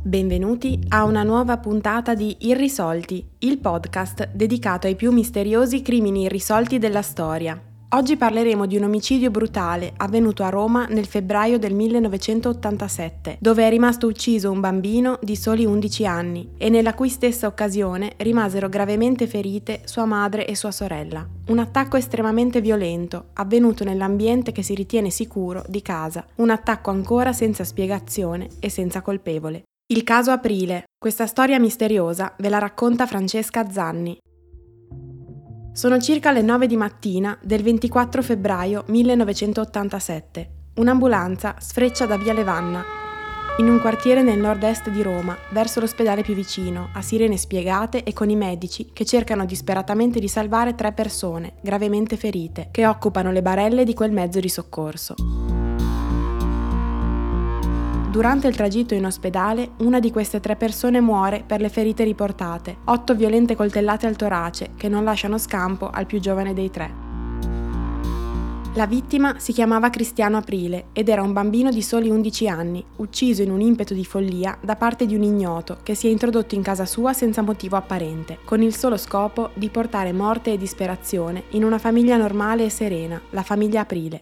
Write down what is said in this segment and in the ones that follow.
Benvenuti a una nuova puntata di Irrisolti, il podcast dedicato ai più misteriosi crimini irrisolti della storia. Oggi parleremo di un omicidio brutale avvenuto a Roma nel febbraio del 1987, dove è rimasto ucciso un bambino di soli 11 anni e nella cui stessa occasione rimasero gravemente ferite sua madre e sua sorella. Un attacco estremamente violento, avvenuto nell'ambiente che si ritiene sicuro di casa. Un attacco ancora senza spiegazione e senza colpevole. Il caso Aprile. Questa storia misteriosa ve la racconta Francesca Zanni. Sono circa le 9 di mattina del 24 febbraio 1987. Un'ambulanza sfreccia da via Levanna, in un quartiere nel nord-est di Roma, verso l'ospedale più vicino, a sirene spiegate e con i medici che cercano disperatamente di salvare 3 persone, gravemente ferite, che occupano le barelle di quel mezzo di soccorso. Durante il tragitto in ospedale, una di queste 3 persone muore per le ferite riportate, 8 violente coltellate al torace che non lasciano scampo al più giovane dei 3. La vittima si chiamava Cristiano Aprile ed era un bambino di soli 11 anni, ucciso in un impeto di follia da parte di un ignoto che si è introdotto in casa sua senza motivo apparente, con il solo scopo di portare morte e disperazione in una famiglia normale e serena, la famiglia Aprile.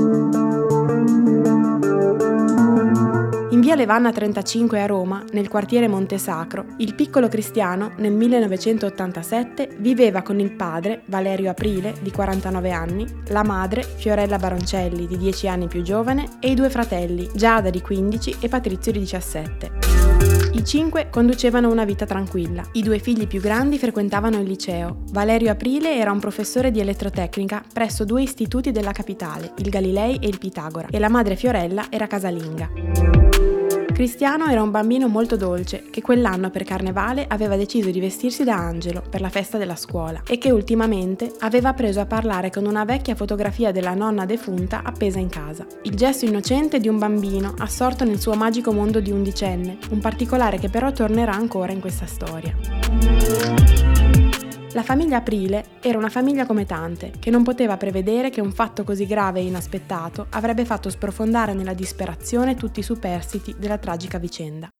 In via Levanna 35 a Roma, nel quartiere Montesacro, il piccolo Cristiano nel 1987 viveva con il padre, Valerio Aprile, di 49 anni, la madre, Fiorella Baroncelli, di 10 anni più giovane, e i 2 fratelli, Giada di 15 e Patrizio di 17. I 5 conducevano una vita tranquilla. I 2 figli più grandi frequentavano il liceo. Valerio Aprile era un professore di elettrotecnica presso 2 istituti della capitale, il Galilei e il Pitagora, e la madre Fiorella era casalinga. Cristiano era un bambino molto dolce che quell'anno per Carnevale aveva deciso di vestirsi da angelo per la festa della scuola e che ultimamente aveva preso a parlare con una vecchia fotografia della nonna defunta appesa in casa. Il gesto innocente di un bambino assorto nel suo magico mondo di undicenne, un particolare che però tornerà ancora in questa storia. La famiglia Aprile era una famiglia come tante, che non poteva prevedere che un fatto così grave e inaspettato avrebbe fatto sprofondare nella disperazione tutti i superstiti della tragica vicenda.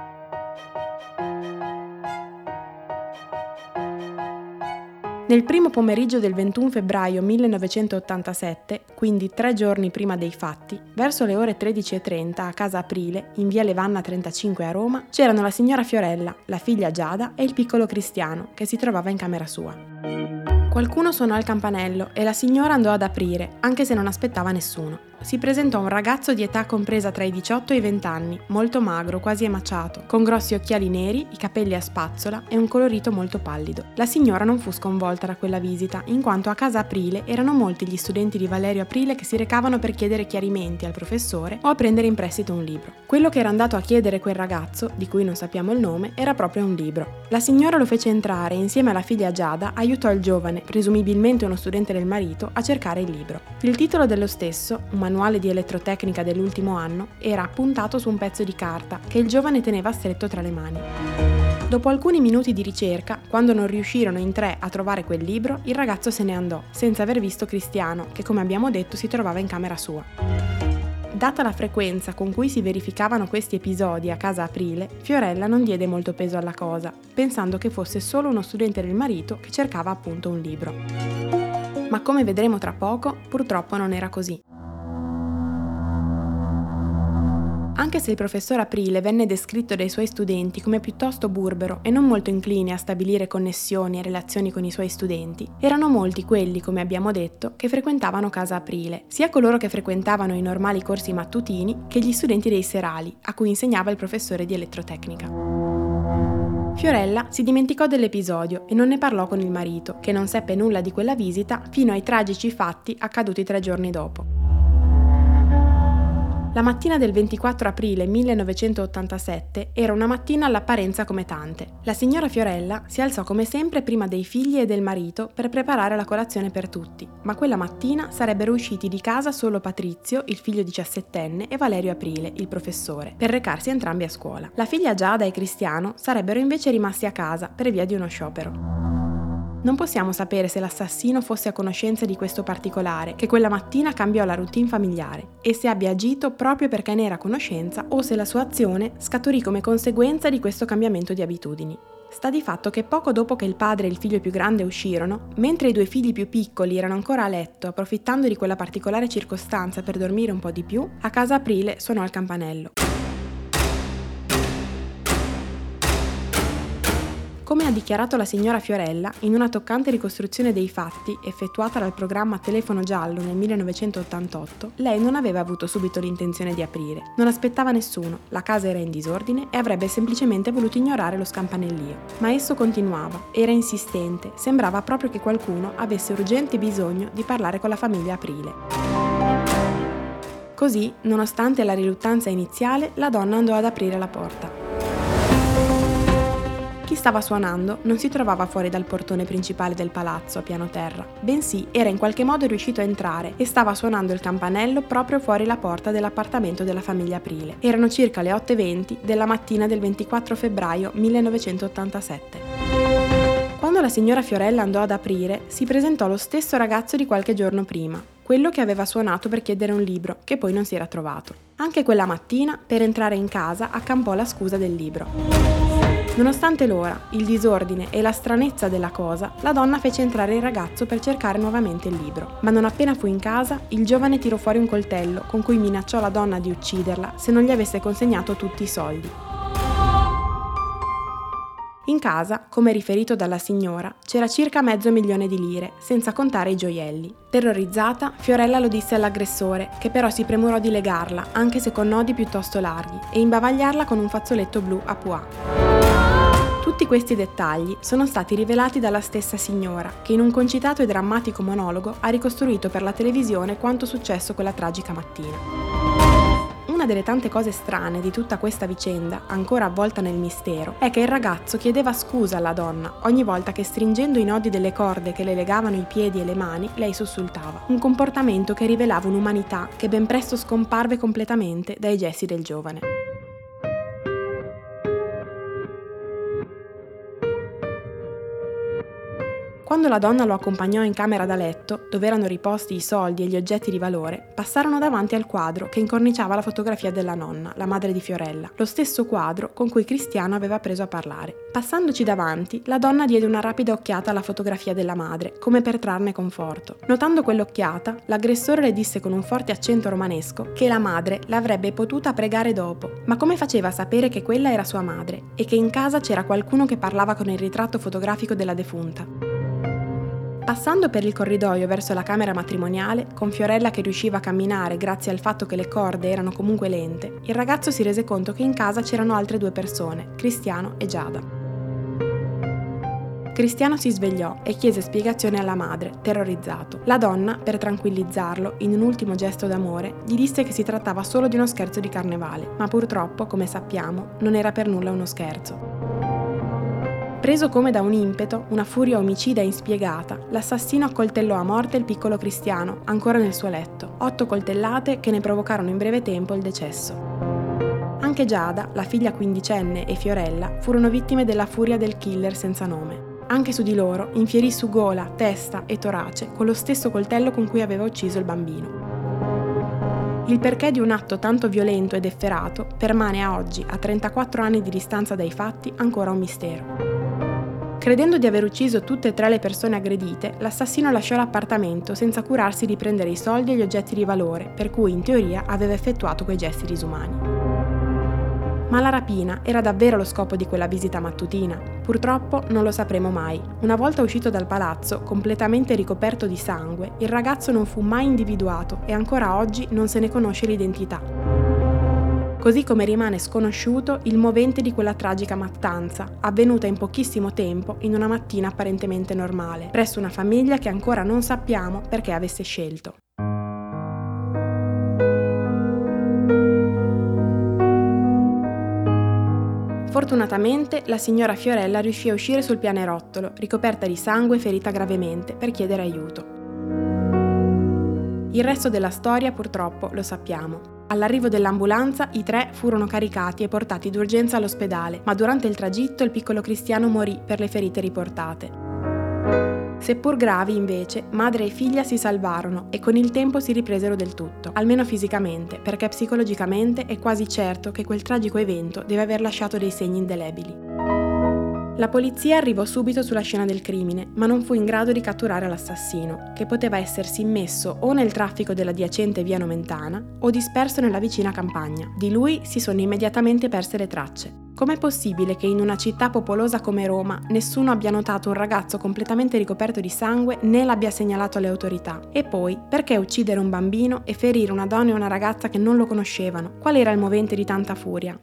Nel primo pomeriggio del 21 febbraio 1987, quindi 3 giorni prima dei fatti, verso le ore 13:30 a casa Aprile, in via Levanna 35 a Roma, c'erano la signora Fiorella, la figlia Giada e il piccolo Cristiano, che si trovava in camera sua. Qualcuno suonò il campanello e la signora andò ad aprire, anche se non aspettava nessuno. Si presentò un ragazzo di età compresa tra i 18 e i 20 anni, molto magro, quasi emaciato, con grossi occhiali neri, i capelli a spazzola e un colorito molto pallido. La signora non fu sconvolta da quella visita, in quanto a casa Aprile erano molti gli studenti di Valerio Aprile che si recavano per chiedere chiarimenti al professore o a prendere in prestito un libro. Quello che era andato a chiedere quel ragazzo, di cui non sappiamo il nome, era proprio un libro. La signora lo fece entrare e insieme alla figlia Giada aiutò il giovane, presumibilmente uno studente del marito, a cercare il libro. Il titolo dello stesso, un manuale di elettrotecnica dell'ultimo anno, era appuntato su un pezzo di carta che il giovane teneva stretto tra le mani. Dopo alcuni minuti di ricerca, quando non riuscirono in 3 a trovare quel libro, il ragazzo se ne andò, senza aver visto Cristiano, che come abbiamo detto si trovava in camera sua. Data la frequenza con cui si verificavano questi episodi a casa Aprile, Fiorella non diede molto peso alla cosa, pensando che fosse solo uno studente del marito che cercava appunto un libro. Ma come vedremo tra poco, purtroppo non era così. Anche se il professor Aprile venne descritto dai suoi studenti come piuttosto burbero e non molto incline a stabilire connessioni e relazioni con i suoi studenti, erano molti quelli, come abbiamo detto, che frequentavano casa Aprile, sia coloro che frequentavano i normali corsi mattutini che gli studenti dei serali, a cui insegnava il professore di elettrotecnica. Fiorella si dimenticò dell'episodio e non ne parlò con il marito, che non seppe nulla di quella visita fino ai tragici fatti accaduti 3 giorni dopo. La mattina del 24 aprile 1987 era una mattina all'apparenza come tante. La signora Fiorella si alzò come sempre prima dei figli e del marito per preparare la colazione per tutti, ma quella mattina sarebbero usciti di casa solo Patrizio, il figlio 17enne, e Valerio Aprile, il professore, per recarsi entrambi a scuola. La figlia Giada e Cristiano sarebbero invece rimasti a casa per via di uno sciopero. Non possiamo sapere se l'assassino fosse a conoscenza di questo particolare, che quella mattina cambiò la routine familiare, e se abbia agito proprio perché ne era a conoscenza o se la sua azione scaturì come conseguenza di questo cambiamento di abitudini. Sta di fatto che poco dopo che il padre e il figlio più grande uscirono, mentre i due figli più piccoli erano ancora a letto, approfittando di quella particolare circostanza per dormire un po' di più, a casa Aprile suonò il campanello. Come ha dichiarato la signora Fiorella, in una toccante ricostruzione dei fatti effettuata dal programma Telefono Giallo nel 1988, lei non aveva avuto subito l'intenzione di aprire. Non aspettava nessuno, la casa era in disordine e avrebbe semplicemente voluto ignorare lo scampanellio. Ma esso continuava, era insistente, sembrava proprio che qualcuno avesse urgente bisogno di parlare con la famiglia Aprile. Così, nonostante la riluttanza iniziale, la donna andò ad aprire la porta. Chi stava suonando non si trovava fuori dal portone principale del palazzo a piano terra, bensì era in qualche modo riuscito a entrare e stava suonando il campanello proprio fuori la porta dell'appartamento della famiglia Aprile. Erano circa le 8:20 della mattina del 24 febbraio 1987. Quando la signora Fiorella andò ad aprire, si presentò lo stesso ragazzo di qualche giorno prima, quello che aveva suonato per chiedere un libro, che poi non si era trovato. Anche quella mattina, per entrare in casa, accampò la scusa del libro. Nonostante l'ora, il disordine e la stranezza della cosa, la donna fece entrare il ragazzo per cercare nuovamente il libro. Ma non appena fu in casa, il giovane tirò fuori un coltello con cui minacciò la donna di ucciderla se non gli avesse consegnato tutti i soldi. In casa, come riferito dalla signora, c'era circa $500.000 di lire, senza contare i gioielli. Terrorizzata, Fiorella lo disse all'aggressore, che però si premurò di legarla, anche se con nodi piuttosto larghi, e imbavagliarla con un fazzoletto blu a pois. Tutti questi dettagli sono stati rivelati dalla stessa signora, che in un concitato e drammatico monologo ha ricostruito per la televisione quanto successo quella tragica mattina. Una delle tante cose strane di tutta questa vicenda, ancora avvolta nel mistero, è che il ragazzo chiedeva scusa alla donna ogni volta che, stringendo i nodi delle corde che le legavano i piedi e le mani, lei sussultava. Un comportamento che rivelava un'umanità che ben presto scomparve completamente dai gesti del giovane. Quando la donna lo accompagnò in camera da letto, dove erano riposti i soldi e gli oggetti di valore, passarono davanti al quadro che incorniciava la fotografia della nonna, la madre di Fiorella, lo stesso quadro con cui Cristiano aveva preso a parlare. Passandoci davanti, la donna diede una rapida occhiata alla fotografia della madre, come per trarne conforto. Notando quell'occhiata, l'aggressore le disse con un forte accento romanesco che la madre l'avrebbe potuta pregare dopo, ma come faceva a sapere che quella era sua madre e che in casa c'era qualcuno che parlava con il ritratto fotografico della defunta? Passando per il corridoio verso la camera matrimoniale, con Fiorella che riusciva a camminare grazie al fatto che le corde erano comunque lente, il ragazzo si rese conto che in casa c'erano altre 2 persone, Cristiano e Giada. Cristiano si svegliò e chiese spiegazioni alla madre, terrorizzato. La donna, per tranquillizzarlo, in un ultimo gesto d'amore, gli disse che si trattava solo di uno scherzo di carnevale, ma purtroppo, come sappiamo, non era per nulla uno scherzo. Preso come da un impeto, una furia omicida e inspiegata, l'assassino accoltellò a morte il piccolo Cristiano, ancora nel suo letto. 8 coltellate che ne provocarono in breve tempo il decesso. Anche Giada, la figlia quindicenne, e Fiorella furono vittime della furia del killer senza nome. Anche su di loro infierì su gola, testa e torace con lo stesso coltello con cui aveva ucciso il bambino. Il perché di un atto tanto violento ed efferato permane a oggi, a 34 anni di distanza dai fatti, ancora un mistero. Credendo di aver ucciso tutte e 3 le persone aggredite, l'assassino lasciò l'appartamento senza curarsi di prendere i soldi e gli oggetti di valore, per cui in teoria aveva effettuato quei gesti disumani. Ma la rapina era davvero lo scopo di quella visita mattutina? Purtroppo non lo sapremo mai. Una volta uscito dal palazzo, completamente ricoperto di sangue, il ragazzo non fu mai individuato e ancora oggi non se ne conosce l'identità. Così come rimane sconosciuto il movente di quella tragica mattanza, avvenuta in pochissimo tempo in una mattina apparentemente normale, presso una famiglia che ancora non sappiamo perché avesse scelto. Fortunatamente la signora Fiorella riuscì a uscire sul pianerottolo, ricoperta di sangue e ferita gravemente, per chiedere aiuto. Il resto della storia purtroppo lo sappiamo. All'arrivo dell'ambulanza i 3 furono caricati e portati d'urgenza all'ospedale, ma durante il tragitto il piccolo Cristiano morì per le ferite riportate. Seppur gravi, invece, madre e figlia si salvarono e con il tempo si ripresero del tutto, almeno fisicamente, perché psicologicamente è quasi certo che quel tragico evento deve aver lasciato dei segni indelebili. La polizia arrivò subito sulla scena del crimine, ma non fu in grado di catturare l'assassino, che poteva essersi immesso o nel traffico della adiacente via Nomentana o disperso nella vicina campagna. Di lui si sono immediatamente perse le tracce. Com'è possibile che in una città popolosa come Roma nessuno abbia notato un ragazzo completamente ricoperto di sangue né l'abbia segnalato alle autorità? E poi, perché uccidere un bambino e ferire una donna e una ragazza che non lo conoscevano? Qual era il movente di tanta furia?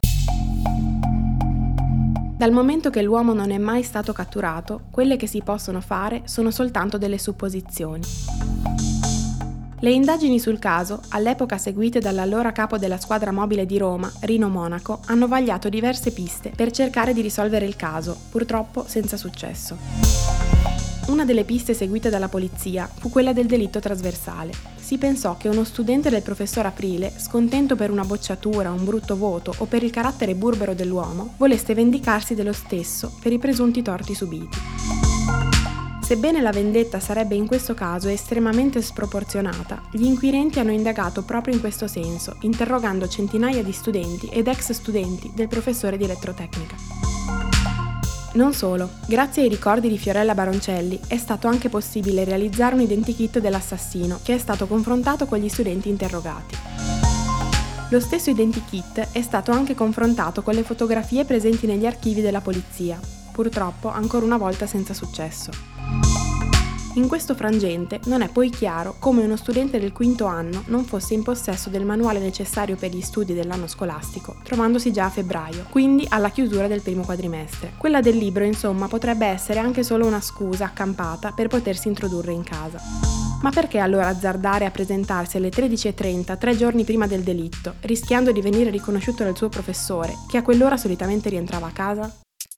Dal momento che l'uomo non è mai stato catturato, quelle che si possono fare sono soltanto delle supposizioni. Le indagini sul caso, all'epoca seguite dall'allora capo della squadra mobile di Roma, Rino Monaco, hanno vagliato diverse piste per cercare di risolvere il caso, purtroppo senza successo. Una delle piste seguite dalla polizia fu quella del delitto trasversale. Si pensò che uno studente del professor Aprile, scontento per una bocciatura, un brutto voto o per il carattere burbero dell'uomo, volesse vendicarsi dello stesso per i presunti torti subiti. Sebbene la vendetta sarebbe in questo caso estremamente sproporzionata, gli inquirenti hanno indagato proprio in questo senso, interrogando centinaia di studenti ed ex studenti del professore di elettrotecnica. Non solo, grazie ai ricordi di Fiorella Baroncelli è stato anche possibile realizzare un identikit dell'assassino che è stato confrontato con gli studenti interrogati. Lo stesso identikit è stato anche confrontato con le fotografie presenti negli archivi della polizia, purtroppo ancora una volta senza successo. In questo frangente non è poi chiaro come uno studente del quinto anno non fosse in possesso del manuale necessario per gli studi dell'anno scolastico, trovandosi già a febbraio, quindi alla chiusura del primo quadrimestre. Quella del libro, insomma, potrebbe essere anche solo una scusa accampata per potersi introdurre in casa. Ma perché allora azzardare a presentarsi alle 13:30, 3 giorni prima del delitto, rischiando di venire riconosciuto dal suo professore, che a quell'ora solitamente rientrava a casa?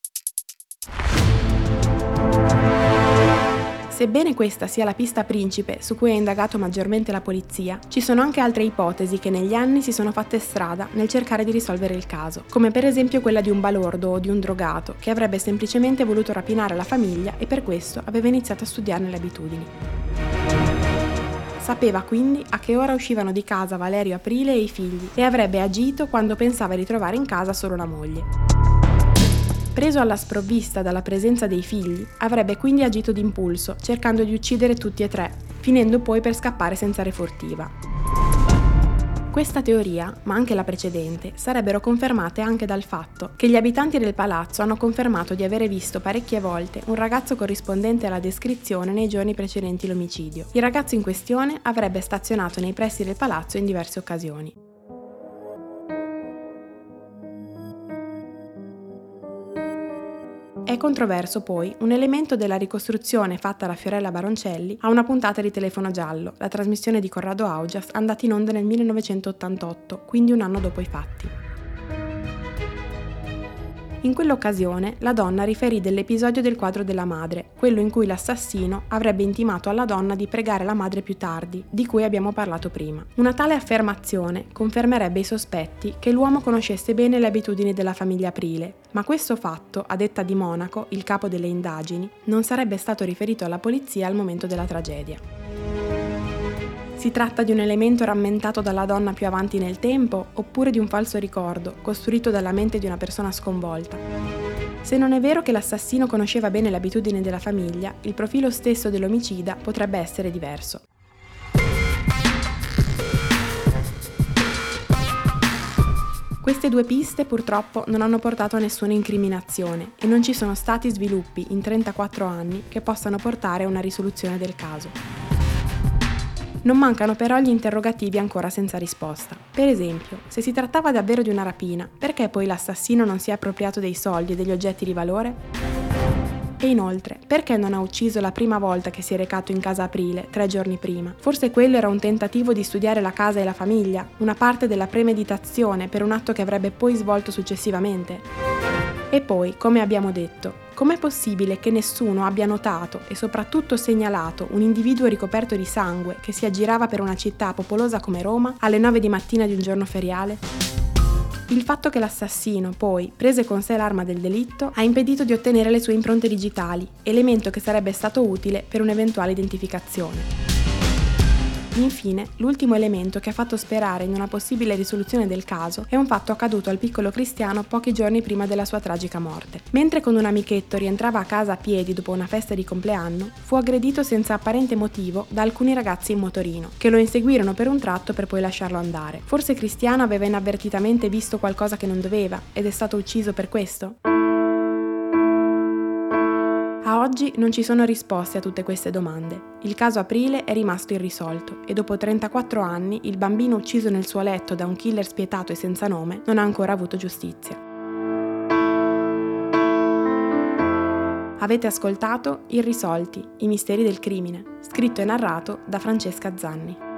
Sebbene questa sia la pista principe su cui ha indagato maggiormente la polizia, ci sono anche altre ipotesi che negli anni si sono fatte strada nel cercare di risolvere il caso, come per esempio quella di un balordo o di un drogato che avrebbe semplicemente voluto rapinare la famiglia e per questo aveva iniziato a studiarne le abitudini. Sapeva quindi a che ora uscivano di casa Valerio Aprile e i figli e avrebbe agito quando pensava di trovare in casa solo la moglie. Preso alla sprovvista dalla presenza dei figli, avrebbe quindi agito d'impulso, cercando di uccidere tutti e tre, finendo poi per scappare senza refurtiva. Questa teoria, ma anche la precedente, sarebbero confermate anche dal fatto che gli abitanti del palazzo hanno confermato di avere visto parecchie volte un ragazzo corrispondente alla descrizione nei giorni precedenti l'omicidio. Il ragazzo in questione avrebbe stazionato nei pressi del palazzo in diverse occasioni. È controverso poi un elemento della ricostruzione fatta da Fiorella Baroncelli a una puntata di Telefono Giallo, la trasmissione di Corrado Augias andata in onda nel 1988, quindi un anno dopo i fatti. In quell'occasione la donna riferì dell'episodio del quadro della madre, quello in cui l'assassino avrebbe intimato alla donna di pregare la madre più tardi, di cui abbiamo parlato prima. Una tale affermazione confermerebbe i sospetti che l'uomo conoscesse bene le abitudini della famiglia Aprile, ma questo fatto, a detta di Monaco, il capo delle indagini, non sarebbe stato riferito alla polizia al momento della tragedia. Si tratta di un elemento rammentato dalla donna più avanti nel tempo oppure di un falso ricordo, costruito dalla mente di una persona sconvolta? Se non è vero che l'assassino conosceva bene le abitudini della famiglia, il profilo stesso dell'omicida potrebbe essere diverso. Queste due piste purtroppo non hanno portato a nessuna incriminazione e non ci sono stati sviluppi in 34 anni che possano portare a una risoluzione del caso. Non mancano però gli interrogativi ancora senza risposta. Per esempio, se si trattava davvero di una rapina, perché poi l'assassino non si è appropriato dei soldi e degli oggetti di valore? E inoltre, perché non ha ucciso la prima volta che si è recato in casa Aprile, 3 giorni prima? Forse quello era un tentativo di studiare la casa e la famiglia, una parte della premeditazione per un atto che avrebbe poi svolto successivamente? E poi, come abbiamo detto, com'è possibile che nessuno abbia notato e soprattutto segnalato un individuo ricoperto di sangue che si aggirava per una città popolosa come Roma alle 9 di mattina di un giorno feriale? Il fatto che l'assassino, poi, prese con sé l'arma del delitto, ha impedito di ottenere le sue impronte digitali, elemento che sarebbe stato utile per un'eventuale identificazione. Infine, l'ultimo elemento che ha fatto sperare in una possibile risoluzione del caso è un fatto accaduto al piccolo Cristiano pochi giorni prima della sua tragica morte. Mentre con un amichetto rientrava a casa a piedi dopo una festa di compleanno, fu aggredito senza apparente motivo da alcuni ragazzi in motorino, che lo inseguirono per un tratto per poi lasciarlo andare. Forse Cristiano aveva inavvertitamente visto qualcosa che non doveva ed è stato ucciso per questo? A oggi non ci sono risposte a tutte queste domande. Il caso Aprile è rimasto irrisolto e dopo 34 anni il bambino ucciso nel suo letto da un killer spietato e senza nome non ha ancora avuto giustizia. Avete ascoltato Irrisolti, i misteri del crimine, scritto e narrato da Francesca Zanni.